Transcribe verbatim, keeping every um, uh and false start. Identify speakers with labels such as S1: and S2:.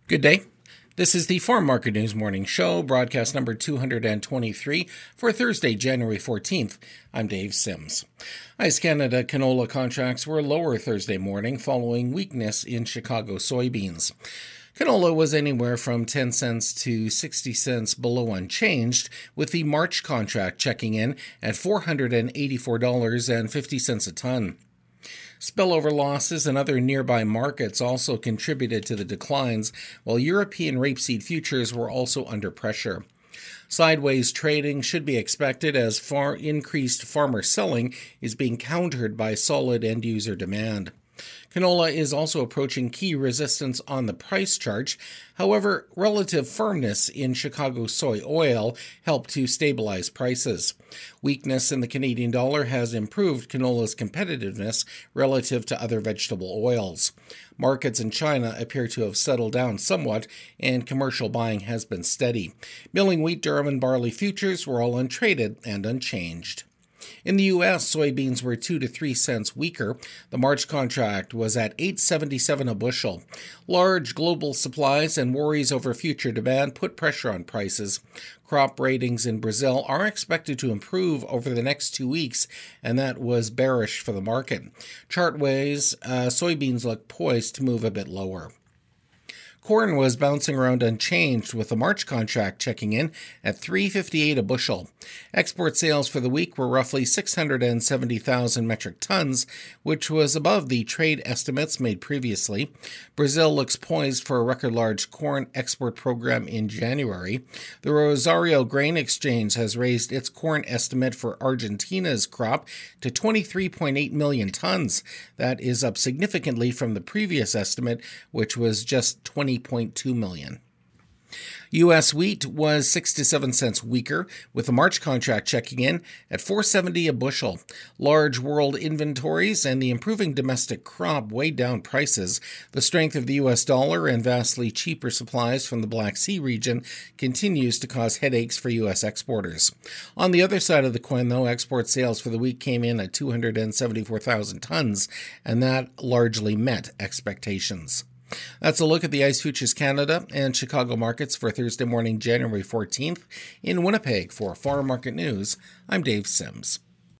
S1: Good day. This is the Farm Market News Morning Show, broadcast number two hundred twenty-three for Thursday, January fourteenth. I'm Dave Sims. Ice Canada canola contracts were lower Thursday morning following weakness in Chicago soybeans. Canola was anywhere from ten cents to sixty cents below unchanged, with the March contract checking in at four hundred eighty-four dollars and fifty cents a ton. Spillover losses in other nearby markets also contributed to the declines, while European rapeseed futures were also under pressure. Sideways trading should be expected as far increased farmer selling is being countered by solid end-user demand. Canola is also approaching key resistance on the price chart. However, relative firmness in Chicago soy oil helped to stabilize prices. Weakness in the Canadian dollar has improved canola's competitiveness relative to other vegetable oils. Markets in China appear to have settled down somewhat, and commercial buying has been steady. Milling wheat, durum, and barley futures were all untraded and unchanged. In the U S, soybeans were two to three cents weaker. The March contract was at eight seventy-seven a bushel. Large global supplies and worries over future demand put pressure on prices. Crop ratings in Brazil are expected to improve over the next two weeks, and that was bearish for the market. Chartways, uh, soybeans look poised to move a bit lower. Corn was bouncing around unchanged, with the March contract checking in at three fifty-eight a bushel. Export sales for the week were roughly six hundred seventy thousand metric tons, which was above the trade estimates made previously. Brazil looks poised for a record-large corn export program in January. The Rosario Grain Exchange has raised its corn estimate for Argentina's crop to twenty-three point eight million tons. That is up significantly from the previous estimate, which was just twenty point two million. U S wheat was six to seven cents weaker, with the March contract checking in at four seventy a bushel. Large world inventories and the improving domestic crop weighed down prices. The strength of the U S dollar and vastly cheaper supplies from the Black Sea region continues to cause headaches for U S exporters. On the other side of the coin, though, export sales for the week came in at two hundred seventy-four thousand tons, and that largely met expectations. That's a look at the ICE Futures Canada and Chicago markets for Thursday morning, January fourteenth. In Winnipeg for Farm Market News, I'm Dave Sims.